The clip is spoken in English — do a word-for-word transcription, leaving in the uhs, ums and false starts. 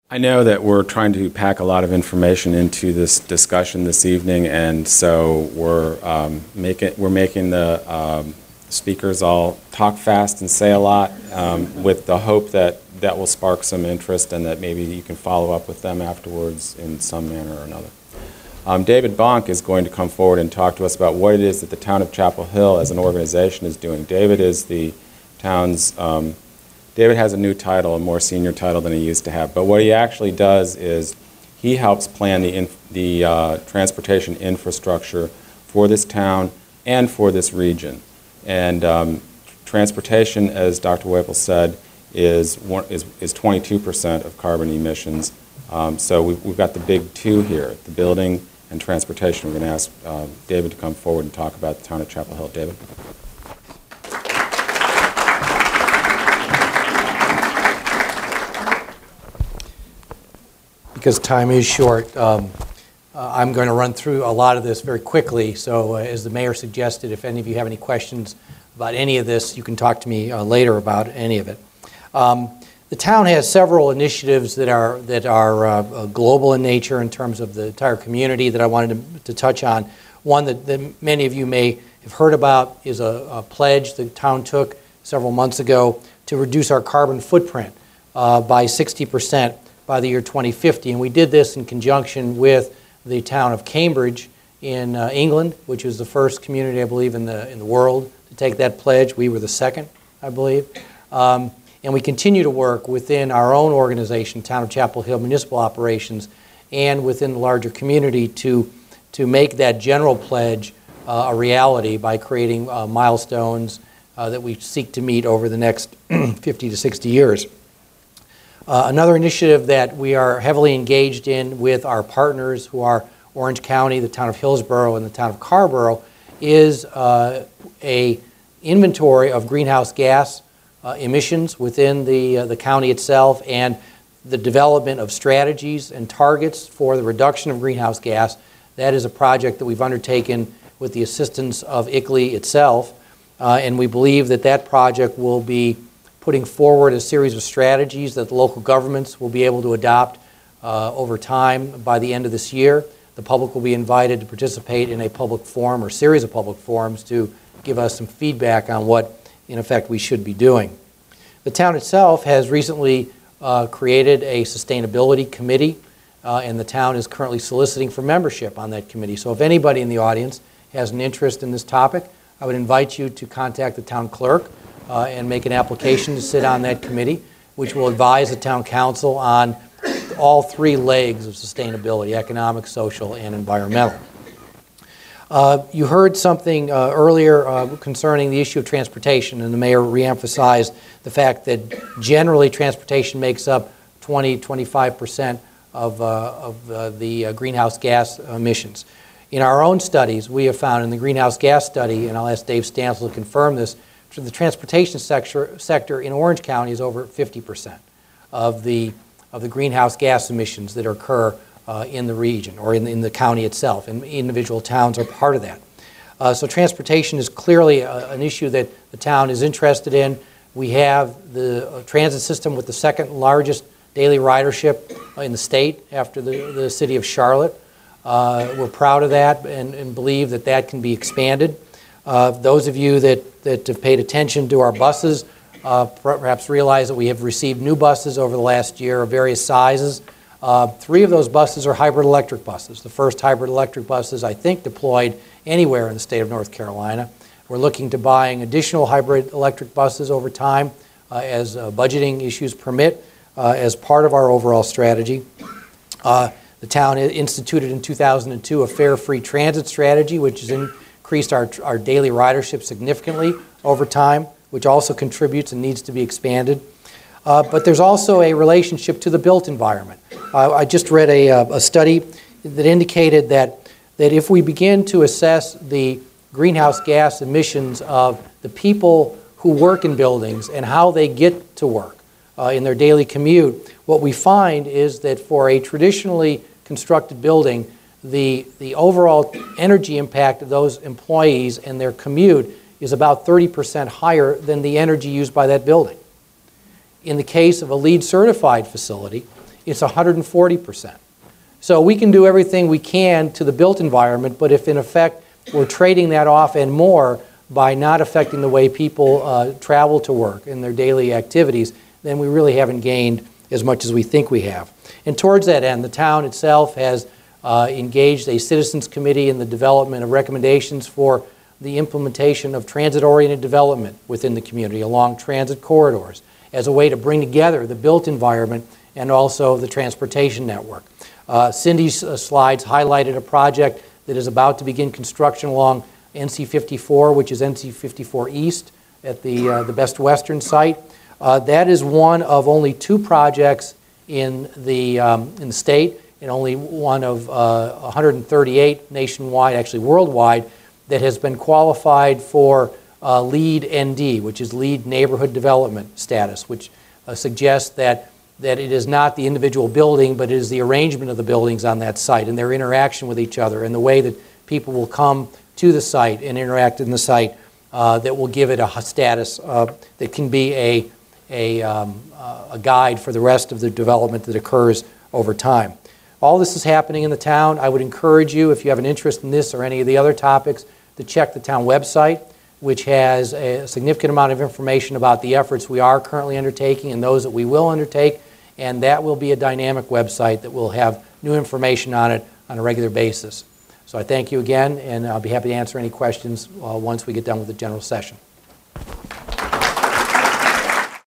I know that we're trying to pack a lot of information into this discussion this evening, and so we're um, making we're making the um, speakers all talk fast and say a lot, um, with the hope that that will spark some interest and that maybe you can follow up with them afterwards in some manner or another. Um, David Bonk is going to come forward and talk to us about what it is that the town of Chapel Hill as an organization is doing. David is the town's um, David has a new title, a more senior title than he used to have, but what he actually does is he helps plan the, inf the uh, transportation infrastructure for this town and for this region. And um, transportation, as Doctor Wapel said, is, one, is, is twenty-two percent of carbon emissions. Um, so we've, we've got the big two here, the building and transportation. We're going to ask uh, David to come forward and talk about the town of Chapel Hill. David? Because time is short, um, uh, I'm going to run through a lot of this very quickly. So uh, as the mayor suggested, if any of you have any questions about any of this, you can talk to me uh, later about any of it. Um, the town has several initiatives that are, that are uh, global in nature in terms of the entire community that I wanted to, to touch on. One that, that many of you may have heard about is a, a pledge the town took several months ago to reduce our carbon footprint uh, by sixty percent. By the year twenty fifty, and we did this in conjunction with the town of Cambridge in uh, England, which was the first community, I believe, in the in the world to take that pledge. We were the second, I believe, um, and we continue to work within our own organization, Town of Chapel Hill Municipal Operations, and within the larger community to to make that general pledge uh, a reality by creating uh, milestones uh, that we seek to meet over the next fifty to sixty years. Uh, another initiative that we are heavily engaged in with our partners who are Orange County, the town of Hillsborough, and the town of Carrboro is uh, a inventory of greenhouse gas uh, emissions within the, uh, the county itself and the development of strategies and targets for the reduction of greenhouse gas. That is a project that we've undertaken with the assistance of I C L E itself, uh, and we believe that that project will be putting forward a series of strategies that the local governments will be able to adopt uh, over time by the end of this year. The public will be invited to participate in a public forum or series of public forums to give us some feedback on what, in effect, we should be doing. The town itself has recently uh, created a sustainability committee, uh, and the town is currently soliciting for membership on that committee. So if anybody in the audience has an interest in this topic, I would invite you to contact the town clerk Uh, and make an application to sit on that committee, which will advise the town council on all three legs of sustainability: economic, social, and environmental. Uh, you heard something uh, earlier uh, concerning the issue of transportation, and the mayor reemphasized the fact that generally transportation makes up twenty, twenty-five percent of, uh, of uh, the uh, greenhouse gas emissions. In our own studies, we have found in the greenhouse gas study, and I'll ask Dave Stansel to confirm this, the transportation sector, sector in Orange County is over fifty percent of the, of the greenhouse gas emissions that occur uh, in the region or in the, in the county itself, and individual towns are part of that. Uh, so transportation is clearly a, an issue that the town is interested in. We have the uh, transit system with the second largest daily ridership in the state after the, the city of Charlotte. Uh, we're proud of that and, and believe that that can be expanded. Uh, those of you that, that have paid attention to our buses uh, perhaps realize that we have received new buses over the last year of various sizes. Uh, three of those buses are hybrid electric buses. The first hybrid electric buses, I think, deployed anywhere in the state of North Carolina. We're looking to buying additional hybrid electric buses over time uh, as uh, budgeting issues permit uh, as part of our overall strategy. Uh, the town instituted in two thousand two a fare free transit strategy, which is in increased our, our daily ridership significantly over time, which also contributes and needs to be expanded. Uh, but there's also a relationship to the built environment. Uh, I just read a, a study that indicated that, that if we begin to assess the greenhouse gas emissions of the people who work in buildings and how they get to work uh, in their daily commute, what we find is that for a traditionally constructed building, The, the overall energy impact of those employees and their commute is about thirty percent higher than the energy used by that building. In the case of a LEED certified facility, it's one hundred forty percent. So we can do everything we can to the built environment, but if in effect we're trading that off and more by not affecting the way people uh, travel to work and their daily activities, then we really haven't gained as much as we think we have. And towards that end, the town itself has uh, engaged a citizens committee in the development of recommendations for the implementation of transit-oriented development within the community along transit corridors as a way to bring together the built environment and also the transportation network. Uh, Cindy's uh, slides highlighted a project that is about to begin construction along N C fifty-four, which is N C fifty-four East at the, uh, the Best Western site. Uh, that is one of only two projects in the, um, in the state and only one of uh, one hundred thirty-eight nationwide, actually worldwide, that has been qualified for uh, LEED N D, which is LEED Neighborhood Development status, which uh, suggests that, that it is not the individual building, but it is the arrangement of the buildings on that site and their interaction with each other and the way that people will come to the site and interact in the site uh, that will give it a status uh, that can be a, a, um, uh, a guide for the rest of the development that occurs over time. All this is happening in the town. I would encourage you, if you have an interest in this or any of the other topics, to check the town website, which has a significant amount of information about the efforts we are currently undertaking and those that we will undertake, and that will be a dynamic website that will have new information on it on a regular basis. So I thank you again, and I'll be happy to answer any questions uh, once we get done with the general session.